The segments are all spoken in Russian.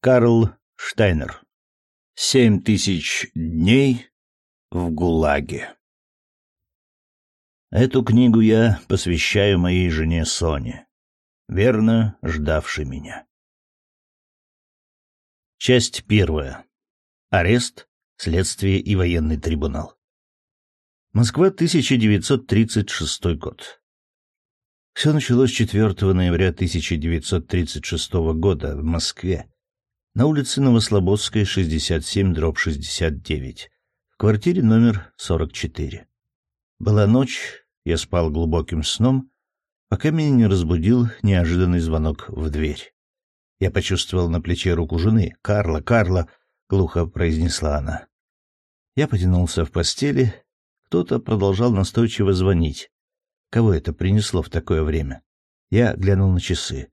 Карл Штайнер. 7000 дней в ГУЛАГе. Эту книгу я посвящаю моей жене Соне, верно ждавшей меня. Часть первая. Арест, следствие и военный трибунал. Москва, 1936 год. Все началось 4 ноября 1936 года в Москве, на улице Новослободской, 67/69, в квартире номер 44. Была ночь, я спал глубоким сном, пока меня не разбудил неожиданный звонок в дверь. Я почувствовал на плече руку жены. «Карла, Карла!» — глухо произнесла она. Я потянулся в постели. Кто-то продолжал настойчиво звонить. Кого это принесло в такое время? Я глянул на часы.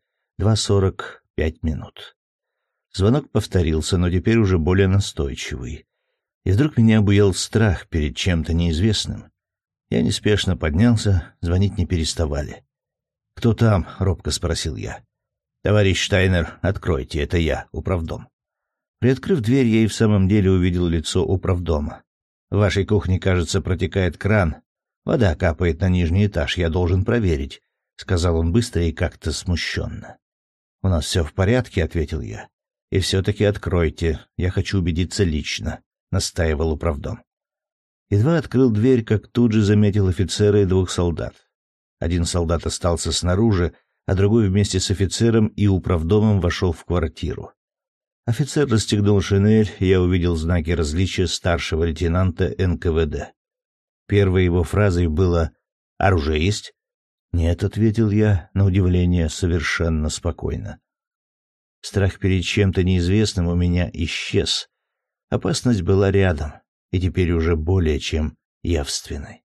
2:45. Звонок повторился, но теперь уже более настойчивый. И вдруг меня обуял страх перед чем-то неизвестным. Я неспешно поднялся, звонить не переставали. «Кто там?» — робко спросил я. «Товарищ Штайнер, откройте, это я, управдом». Приоткрыв дверь, я и в самом деле увидел лицо управдома. «В вашей кухне, кажется, протекает кран. Вода капает на нижний этаж, я должен проверить», — сказал он быстро и как-то смущенно. «У нас все в порядке», — ответил я. «И все-таки откройте, я хочу убедиться лично», — настаивал управдом. Едва открыл дверь, как тут же заметил офицера и 2 солдат. Один солдат остался снаружи, а другой вместе с офицером и управдомом вошел в квартиру. Офицер расстегнул шинель, и я увидел знаки различия старшего лейтенанта НКВД. Первой его фразой было «Оружие есть?» «Нет», — ответил я, на удивление, совершенно спокойно. Страх перед чем-то неизвестным у меня исчез. Опасность была рядом, и теперь уже более чем явственной.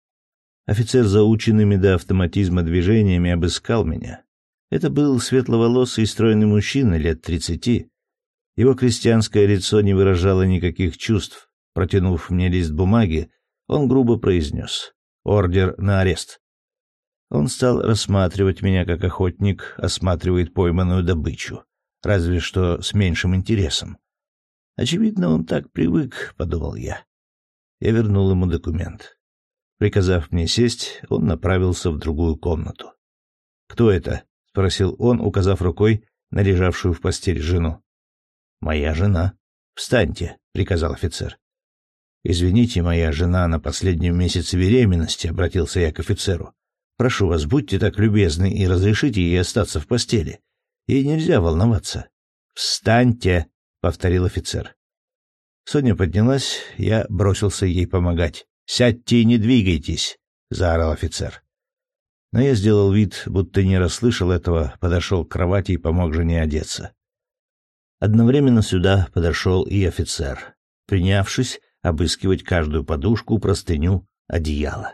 Офицер заученными до автоматизма движениями обыскал меня. Это был светловолосый и стройный мужчина лет 30. Его крестьянское лицо не выражало никаких чувств. Протянув мне лист бумаги, он грубо произнес: «Ордер на арест». Он стал рассматривать меня, как охотник осматривает пойманную добычу, разве что с меньшим интересом. «Очевидно, он так привык», — подумал я. Я вернул ему документ. Приказав мне сесть, он направился в другую комнату. «Кто это?» — спросил он, указав рукой на лежавшую в постели жену. «Моя жена». «Встаньте», — приказал офицер. «Извините, моя жена на последнем месяце беременности», — обратился я к офицеру. «Прошу вас, будьте так любезны и разрешите ей остаться в постели. Ей нельзя волноваться». «Встаньте», — повторил офицер. Соня поднялась, я бросился ей помогать. «Сядьте и не двигайтесь», — заорал офицер. Но я сделал вид, будто не расслышал этого, подошел к кровати и помог жене одеться. Одновременно сюда подошел и офицер, принявшись обыскивать каждую подушку, простыню, одеяло.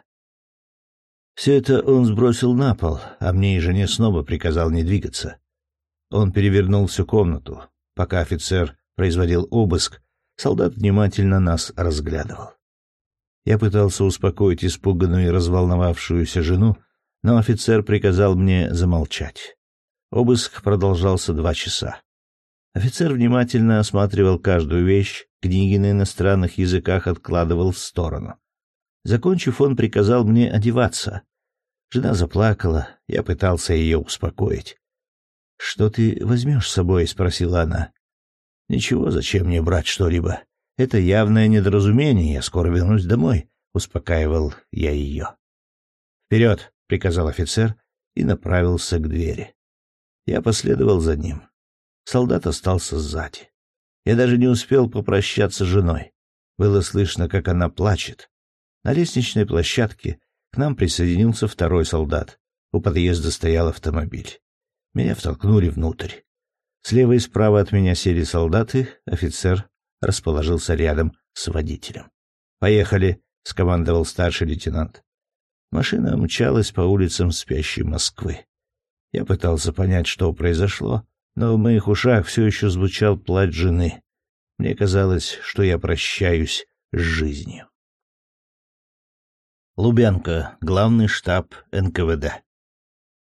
Все это он сбросил на пол, а мне и жене снова приказал не двигаться. Он перевернул всю комнату. Пока офицер производил обыск, солдат внимательно нас разглядывал. Я пытался успокоить испуганную и разволновавшуюся жену, но офицер приказал мне замолчать. Обыск продолжался 2 часа. Офицер внимательно осматривал каждую вещь, книги на иностранных языках откладывал в сторону. Закончив, он приказал мне одеваться. Жена заплакала, я пытался ее успокоить. «Что ты возьмешь с собой?» — спросила она. «Ничего, зачем мне брать что-либо? Это явное недоразумение, я скоро вернусь домой», — успокаивал я ее. «Вперед!» — приказал офицер и направился к двери. Я последовал за ним. Солдат остался сзади. Я даже не успел попрощаться с женой. Было слышно, как она плачет. На лестничной площадке к нам присоединился 2 солдат. У подъезда стоял автомобиль. Меня втолкнули внутрь. Слева и справа от меня сели солдаты, офицер расположился рядом с водителем. «Поехали», — скомандовал старший лейтенант. Машина мчалась по улицам спящей Москвы. Я пытался понять, что произошло, но в моих ушах все еще звучал плач жены. Мне казалось, что я прощаюсь с жизнью. Лубянка, главный штаб НКВД.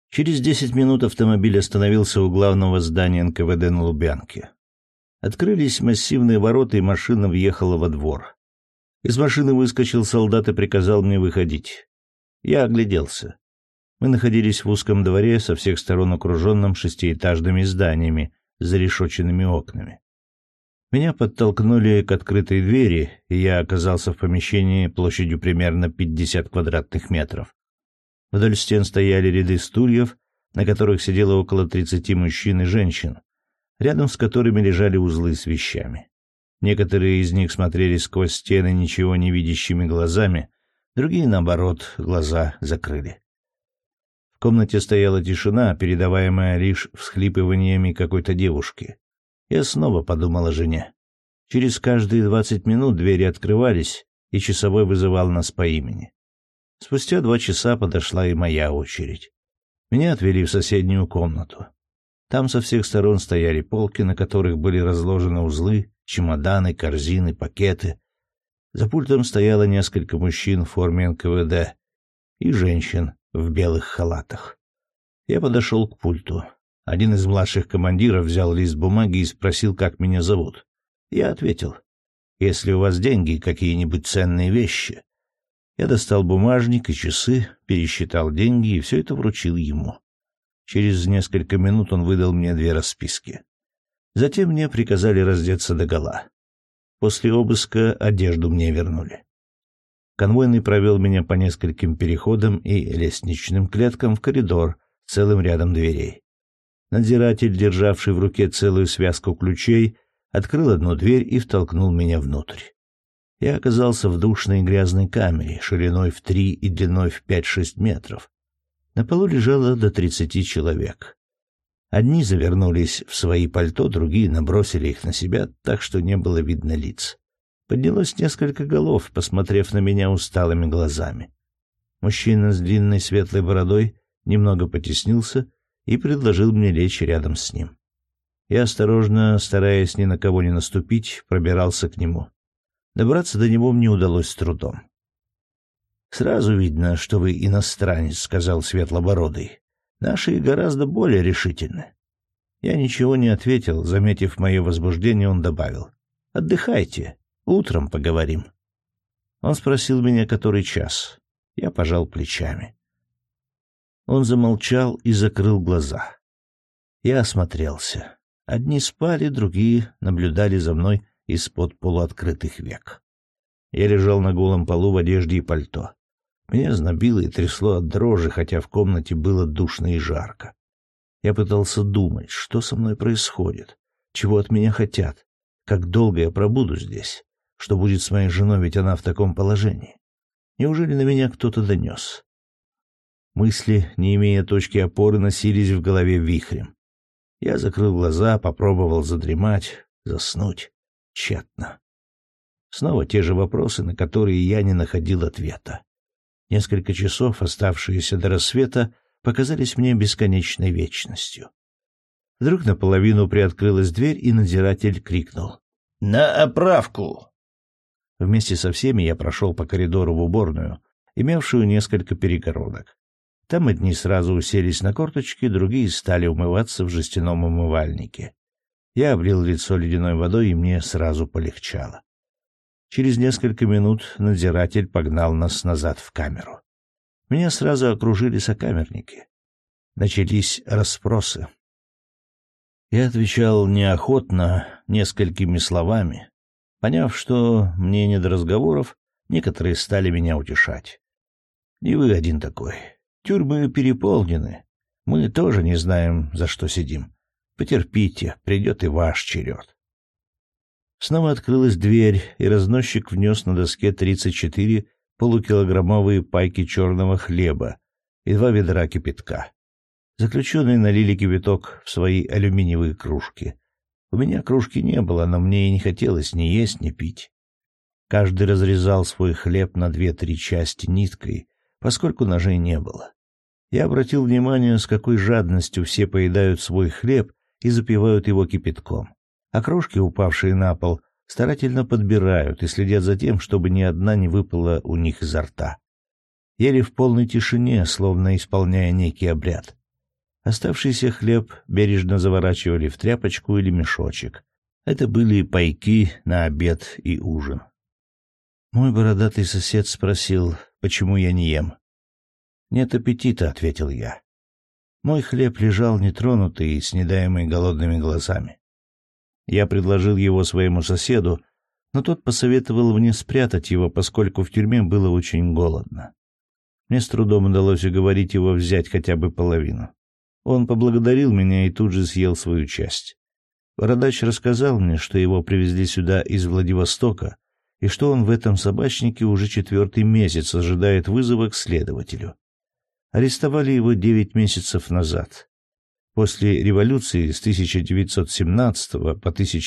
Через 10 минут автомобиль остановился у главного здания НКВД на Лубянке. Открылись массивные ворота, и машина въехала во двор. Из машины выскочил солдат и приказал мне выходить. Я огляделся. Мы находились в узком дворе, со всех сторон окруженном шестиэтажными зданиями с зарешоченными окнами. Меня подтолкнули к открытой двери, и я оказался в помещении площадью примерно 50 квадратных метров. Вдоль стен стояли ряды стульев, на которых сидело около 30 мужчин и женщин, рядом с которыми лежали узлы с вещами. Некоторые из них смотрели сквозь стены ничего не видящими глазами, другие, наоборот, глаза закрыли. В комнате стояла тишина, передаваемая лишь всхлипываниями какой-то девушки. Я снова подумал о жене. Через каждые 20 минут двери открывались, и часовой вызывал нас по имени. Спустя 2 часа подошла и моя очередь. Меня отвели в соседнюю комнату. Там со всех сторон стояли полки, на которых были разложены узлы, чемоданы, корзины, пакеты. За пультом стояло несколько мужчин в форме НКВД и женщин в белых халатах. Я подошел к пульту. Один из младших командиров взял лист бумаги и спросил, как меня зовут. Я ответил: «Если у вас деньги, какие-нибудь ценные вещи». Я достал бумажник и часы, пересчитал деньги и все это вручил ему. Через несколько минут он выдал мне 2 расписки. Затем мне приказали раздеться догола. После обыска одежду мне вернули. Конвойный провел меня по нескольким переходам и лестничным клеткам в коридор с целым рядом дверей. Надзиратель, державший в руке целую связку ключей, открыл одну дверь и втолкнул меня внутрь. Я оказался в душной и грязной камере, шириной в 3 и длиной в 5-6 метров. На полу лежало до 30 человек. Одни завернулись в свои пальто, другие набросили их на себя, так что не было видно лиц. Поднялось несколько голов, посмотрев на меня усталыми глазами. Мужчина с длинной светлой бородой немного потеснился и предложил мне лечь рядом с ним. Я осторожно, стараясь ни на кого не наступить, пробирался к нему. Добраться до него мне удалось с трудом. «Сразу видно, что вы иностранец», — сказал Светлобородый. «Наши гораздо более решительны». Я ничего не ответил. Заметив мое возбуждение, он добавил: «Отдыхайте, утром поговорим». Он спросил меня, который час. Я пожал плечами. Он замолчал и закрыл глаза. Я осмотрелся. Одни спали, другие наблюдали за мной из-под полуоткрытых век. Я лежал на голом полу в одежде и пальто. Меня знобило и трясло от дрожи, хотя в комнате было душно и жарко. Я пытался думать, что со мной происходит, чего от меня хотят, как долго я пробуду здесь, что будет с моей женой, ведь она в таком положении. Неужели на меня кто-то донес? Мысли, не имея точки опоры, носились в голове вихрем. Я закрыл глаза, попробовал задремать, заснуть. Тщетно. Снова те же вопросы, на которые я не находил ответа. Несколько часов, оставшиеся до рассвета, показались мне бесконечной вечностью. Вдруг наполовину приоткрылась дверь, и надзиратель крикнул: «На оправку!» Вместе со всеми я прошел по коридору в уборную, имевшую несколько перегородок. Там одни сразу уселись на корточки, другие стали умываться в жестяном умывальнике. Я облил лицо ледяной водой, и мне сразу полегчало. Через несколько минут надзиратель погнал нас назад в камеру. Меня сразу окружили сокамерники. Начались расспросы. Я отвечал неохотно, несколькими словами. Поняв, что мне не до разговоров, некоторые стали меня утешать. «Не вы один такой. Тюрьмы переполнены. Мы тоже не знаем, за что сидим. Потерпите, придет и ваш черед». Снова открылась дверь, и разносчик внес на доске 34 полукилограммовые пайки черного хлеба и 2 ведра кипятка. Заключенные налили кипяток в свои алюминиевые кружки. У меня кружки не было, но мне и не хотелось ни есть, ни пить. Каждый разрезал свой хлеб на 2-3 части ниткой, поскольку ножей не было. Я обратил внимание, с какой жадностью все поедают свой хлеб и запивают его кипятком, а крошки, упавшие на пол, старательно подбирают и следят за тем, чтобы ни одна не выпала у них изо рта. Ели в полной тишине, словно исполняя некий обряд. Оставшийся хлеб бережно заворачивали в тряпочку или мешочек. Это были пайки на обед и ужин. Мой бородатый сосед спросил, почему я не ем. «Нет аппетита», — ответил я. Мой хлеб лежал нетронутый и снедаемый голодными глазами. Я предложил его своему соседу, но тот посоветовал мне спрятать его, поскольку в тюрьме было очень голодно. Мне с трудом удалось уговорить его взять хотя бы половину. Он поблагодарил меня и тут же съел свою часть. Бородач рассказал мне, что его привезли сюда из Владивостока, и что он в этом собачнике уже 4-й месяц ожидает вызова к следователю. Арестовали его 9 месяцев назад. После революции с 1917 по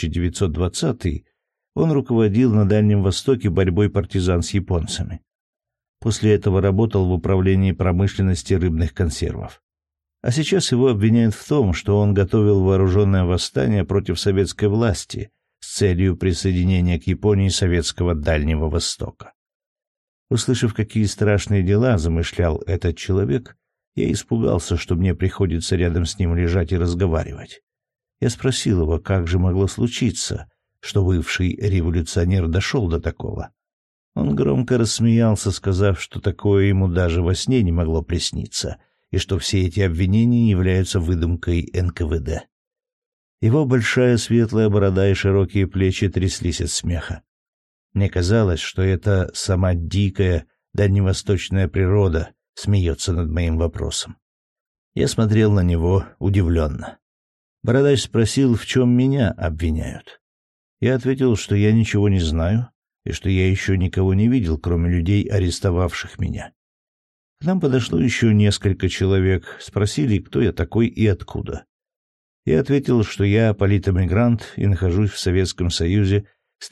1920 он руководил на Дальнем Востоке борьбой партизан с японцами. После этого работал в управлении промышленности рыбных консервов. А сейчас его обвиняют в том, что он готовил вооруженное восстание против советской власти с целью присоединения к Японии советского Дальнего Востока. Услышав, какие страшные дела замышлял этот человек, я испугался, что мне приходится рядом с ним лежать и разговаривать. Я спросил его, как же могло случиться, что бывший революционер дошел до такого. Он громко рассмеялся, сказав, что такое ему даже во сне не могло присниться, и что все эти обвинения являются выдумкой НКВД. Его большая светлая борода и широкие плечи тряслись от смеха. Мне казалось, что это сама дикая дальневосточная природа смеется над моим вопросом. Я смотрел на него удивленно. Бородач спросил, в чем меня обвиняют. Я ответил, что я ничего не знаю и что я еще никого не видел, кроме людей, арестовавших меня. К нам подошло еще несколько человек, спросили, кто я такой и откуда. Я ответил, что я политэмигрант и нахожусь в Советском Союзе с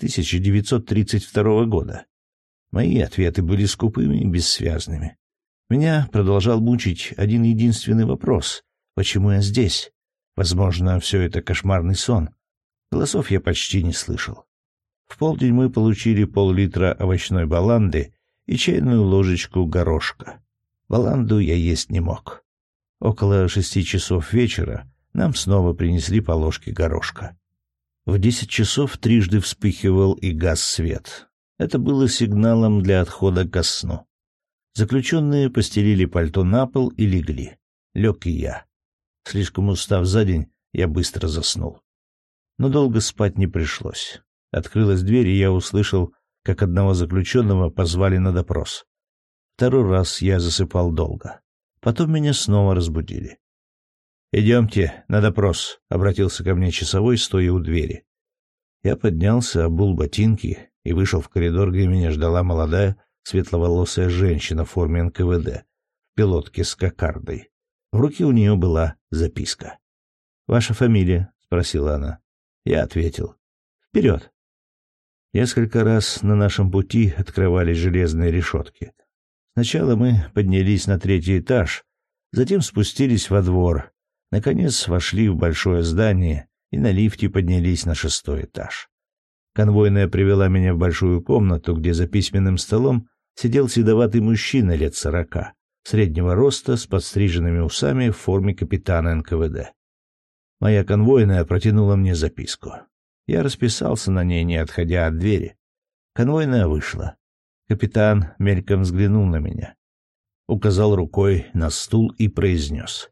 1932 года. Мои ответы были скупыми и бессвязными. Меня продолжал мучить один единственный вопрос: почему я здесь? Возможно, все это кошмарный сон. Голосов я почти не слышал. В полдень мы получили пол-литра овощной баланды и чайную ложечку горошка. Баланду я есть не мог. Около 6 часов вечера нам снова принесли по ложке горошка. В 10 часов трижды вспыхивал и гас свет. Это было сигналом для отхода ко сну. Заключенные постелили пальто на пол и легли. Лег и я. Слишком устав за день, я быстро заснул. Но долго спать не пришлось. Открылась дверь, и я услышал, как одного заключенного позвали на допрос. Второй раз я засыпал долго. Потом меня снова разбудили. «Идемте на допрос», — обратился ко мне часовой, стоя у двери. Я поднялся, обул ботинки и вышел в коридор, где меня ждала молодая, светловолосая женщина в форме НКВД, в пилотке с кокардой. В руке у нее была записка. «Ваша фамилия?» — спросила она. Я ответил. «Вперед!» Несколько раз на нашем пути открывались железные решетки. Сначала мы поднялись на 3-й этаж, затем спустились во двор, наконец вошли в большое здание и на лифте поднялись на 6-й этаж. Конвойная привела меня в большую комнату, где за письменным столом сидел седоватый мужчина лет 40, среднего роста, с подстриженными усами в форме капитана НКВД. Моя конвойная протянула мне записку. Я расписался на ней, не отходя от двери. Конвойная вышла. Капитан мельком взглянул на меня, указал рукой на стул и произнес: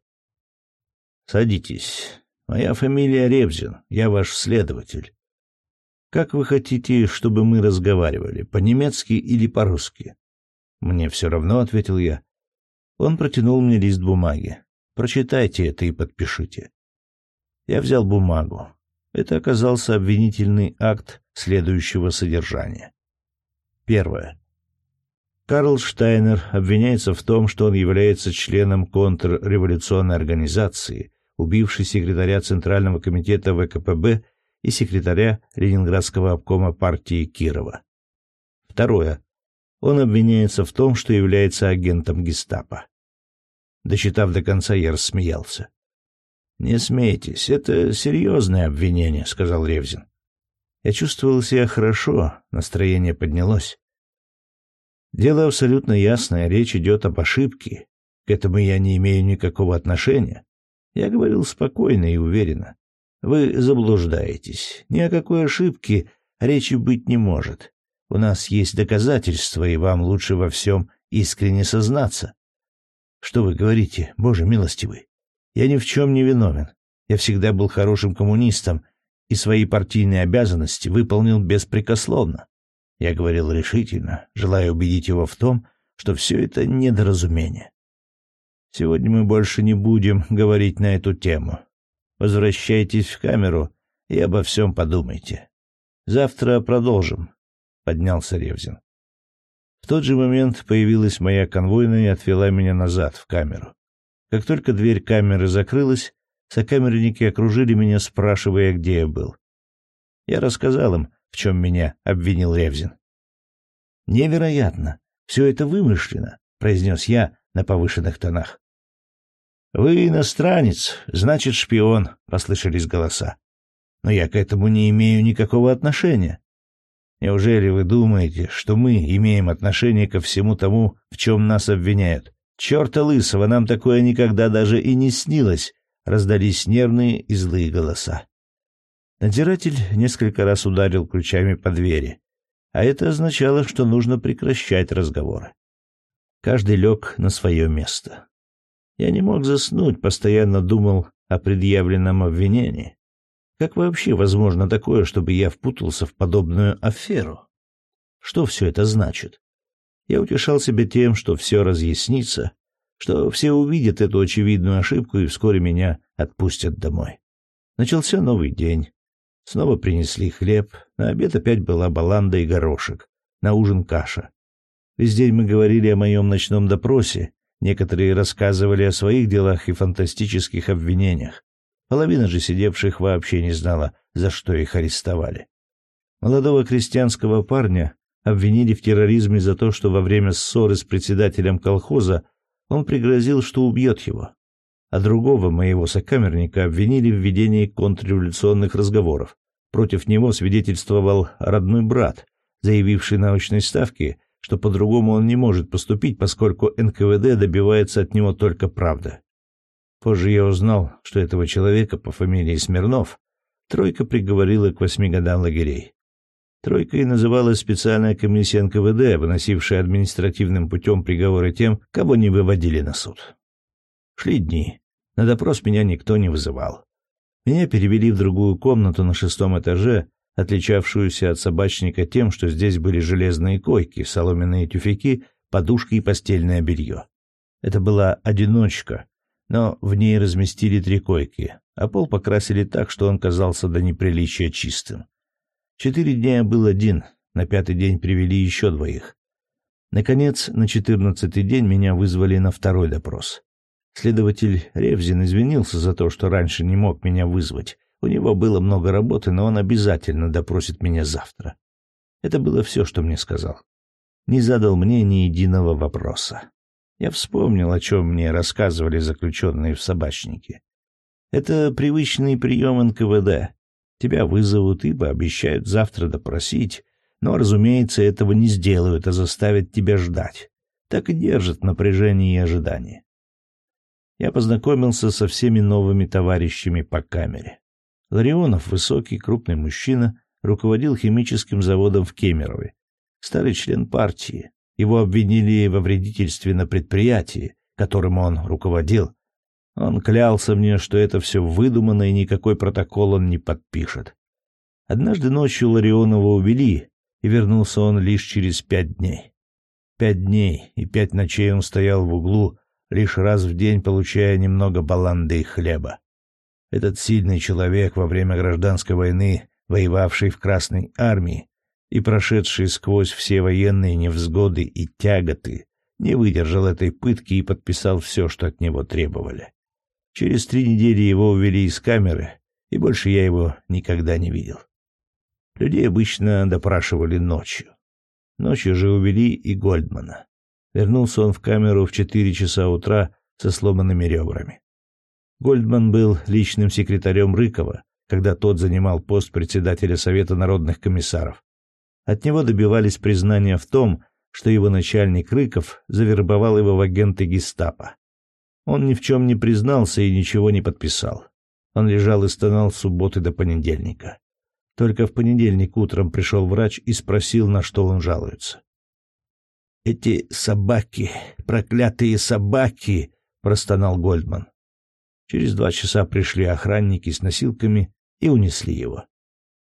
«Садитесь. Моя фамилия Ревзин, я ваш следователь. Как вы хотите, чтобы мы разговаривали, по-немецки или по-русски?» «Мне все равно», — ответил я. Он протянул мне лист бумаги. «Прочитайте это и подпишите». Я взял бумагу. Это оказался обвинительный акт следующего содержания. Первое. Карл Штайнер обвиняется в том, что он является членом контрреволюционной организации, убившей секретаря Центрального комитета ВКПБ и секретаря Ленинградского обкома партии Кирова. Второе. Он обвиняется в том, что является агентом гестапо. Дочитав до конца, я рассмеялся. «Не смейтесь, это серьезное обвинение», — сказал Ревзин. Я чувствовал себя хорошо, настроение поднялось. Дело абсолютно ясное, речь идет об ошибке. К этому я не имею никакого отношения. Я говорил спокойно и уверенно. Вы заблуждаетесь. Ни о какой ошибке речи быть не может. У нас есть доказательства, и вам лучше во всем искренне сознаться. Что вы говорите, Боже милостивый? Я ни в чем не виновен. Я всегда был хорошим коммунистом и свои партийные обязанности выполнил беспрекословно. Я говорил решительно, желая убедить его в том, что все это недоразумение. Сегодня мы больше не будем говорить на эту тему. Возвращайтесь в камеру и обо всем подумайте. Завтра продолжим, — поднялся Ревзин. В тот же момент появилась моя конвойная и отвела меня назад, в камеру. Как только дверь камеры закрылась, сокамерники окружили меня, спрашивая, где я был. Я рассказал им, в чем меня обвинил Ревзин. «Невероятно! Все это вымышленно», — произнес я на повышенных тонах. «Вы иностранец, значит, шпион», — послышались голоса. «Но я к этому не имею никакого отношения. Неужели вы думаете, что мы имеем отношение ко всему тому, в чем нас обвиняют? Черта лысого, нам такое никогда даже и не снилось», — раздались нервные и злые голоса. Надзиратель несколько раз ударил ключами по двери, а это означало, что нужно прекращать разговоры. Каждый лег на свое место. Я не мог заснуть, постоянно думал о предъявленном обвинении. Как вообще возможно такое, чтобы я впутался в подобную аферу? Что все это значит? Я утешал себя тем, что все разъяснится, что все увидят эту очевидную ошибку и вскоре меня отпустят домой. Начался новый день. Снова принесли хлеб, на обед опять была баланда и горошек, на ужин каша. Весь день мы говорили о моем ночном допросе, некоторые рассказывали о своих делах и фантастических обвинениях. Половина же сидевших вообще не знала, за что их арестовали. Молодого крестьянского парня обвинили в терроризме за то, что во время ссоры с председателем колхоза он пригрозил, что убьет его. А другого, моего сокамерника, обвинили в ведении контрреволюционных разговоров. Против него свидетельствовал родной брат, заявивший на очной ставке, что по-другому он не может поступить, поскольку НКВД добивается от него только правды. Позже я узнал, что этого человека по фамилии Смирнов тройка приговорила к 8 годам лагерей. Тройкой называлась специальная комиссия НКВД, выносившая административным путем приговоры тем, кого не выводили на суд. Шли дни. На допрос меня никто не вызывал. Меня перевели в другую комнату на 6-м этаже, отличавшуюся от собачника тем, что здесь были железные койки, соломенные тюфяки, подушки и постельное белье. Это была одиночка, но в ней разместили 3 койки, а пол покрасили так, что он казался до неприличия чистым. 4 дня я был один, на 5-й день привели еще 2. Наконец, на 14-й день меня вызвали на 2-й допрос. Следователь Ревзин извинился за то, что раньше не мог меня вызвать. У него было много работы, но он обязательно допросит меня завтра. Это было все, что мне сказал. Не задал мне ни единого вопроса. Я вспомнил, о чем мне рассказывали заключенные в собачнике. Это привычный прием НКВД. Тебя вызовут и пообещают завтра допросить, но, разумеется, этого не сделают, а заставят тебя ждать. Так и держат напряжение и ожидание. Я познакомился со всеми новыми товарищами по камере. Ларионов, высокий, крупный мужчина, руководил химическим заводом в Кемерове. Старый член партии. Его обвинили во вредительстве на предприятии, которым он руководил. Он клялся мне, что это все выдумано и никакой протокол он не подпишет. Однажды ночью Ларионова увели, и вернулся он лишь через 5 дней. 5 дней и 5 ночей он стоял в углу, лишь раз в день получая немного баланды и хлеба. Этот сильный человек во время гражданской войны, воевавший в Красной армии и прошедший сквозь все военные невзгоды и тяготы, не выдержал этой пытки и подписал все, что от него требовали. Через 3 недели его увели из камеры, и больше я его никогда не видел. Людей обычно допрашивали ночью. Ночью же увели и Гольдмана. Вернулся он в камеру в 4 часа утра со сломанными ребрами. Гольдман был личным секретарем Рыкова, когда тот занимал пост председателя Совета народных комиссаров. От него добивались признания в том, что его начальник Рыков завербовал его в агенты гестапо. Он ни в чем не признался и ничего не подписал. Он лежал и стонал с субботы до понедельника. Только в понедельник утром пришел врач и спросил, на что он жалуется. «Эти собаки, проклятые собаки!» — простонал Гольдман. Через 2 часа пришли охранники с носилками и унесли его.